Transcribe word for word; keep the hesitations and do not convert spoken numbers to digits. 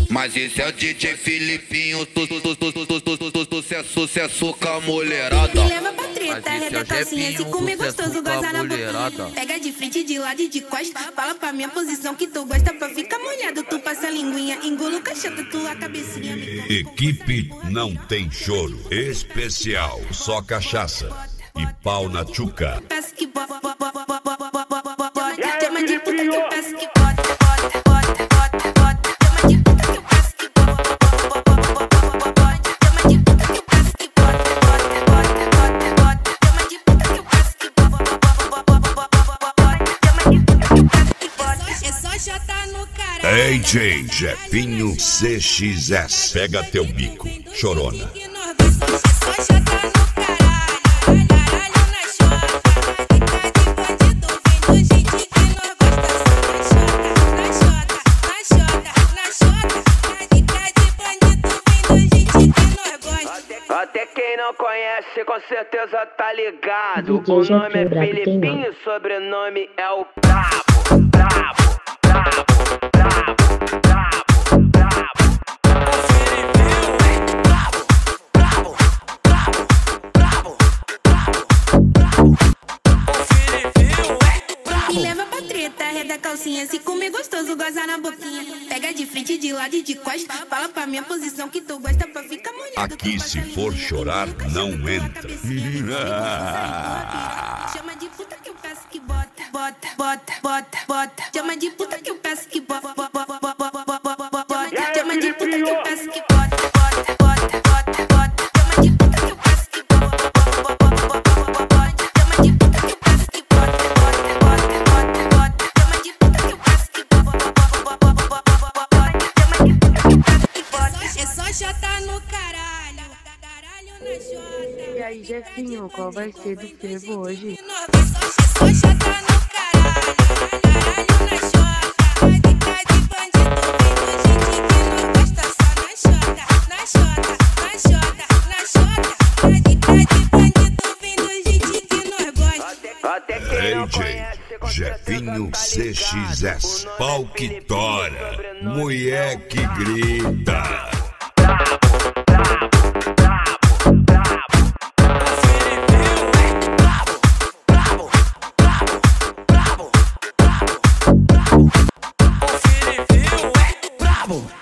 Mas esse é o D J Filipinho, tu, tu, tu, tu, tu, tu, tu, tu, sucesso, sucesso com a mulherada. Me leva pra treta, arreda a calcinha, se comer gostoso, goza na boquinha. Pega de frente, de lado e de costa, fala pra minha posição que tu gosta pra ficar molhado. Tu passa a linguinha, engula o cacheta, tua cabecinha me come. Equipe Não Tem Choro, especial, só cachaça e pau na tchuca. Peço que bota, bota, bota, bota, bota, bota, bota. Chama de puta que eu peço que bota, bota, bota, bota, bota. Chama de puta que eu peço que bota, bota, bota, bota, bota. Chama de puta que eu peço que bota, bota, bota, bota, bota. Chama de puta que eu peço que bota, bota, bota, bota, bota. Chama de puta que eu peço que bota. É só jotar no caralho. D J Jefinho C X S, pega teu bico, chorona. É só jotar no até quem não conhece com certeza tá ligado. O nome é Filipinho, sobrenome é o Brabo, Brabo, Brabo, Brabo, Brabo, Brabo. O Filipinho é brabo, brabo, brabo, brabo, brabo, brabo. O Filipinho é brabo. Me leva pra treta, arreda a calcinha, se comer gostoso, goza na boquinha. Pega de frente, de lado e de costa, fala pra minha posição que tu gosta pra ficar molhado. Aqui se for chorar, não entra. Chama de puta que eu peço que bota, bota, bota, bota, bota. Chama de puta que eu peço que bota, bota, bota, bota, bota, bota. Chama de puta que eu peço que bota, bota, bota, bota, bota. Chama de puta que eu peço que bota, bota, bota, bota, bota. Chama de puta que eu peço que bota, bota, bota, bota, bota. Chama de puta que eu peço que bota, bota, bota, bota, bota. Chama de puta que eu peço que bota. É só jotar no caralho, caralho na jota. E aí, Jefinho, qual vai ser do fervo hoje? É só jotar no caralho, caralho na jota. Vai de bandido, vendo gente que não gosta só na jota, na jota, na jota, na jota. Vai de bandido, vendo gente que não gosta. Até quem não D J conhece com Jefinho certeza C tá X ligado. S, O nome é pau que Filipinho, tora, sobrenome mulher que grita.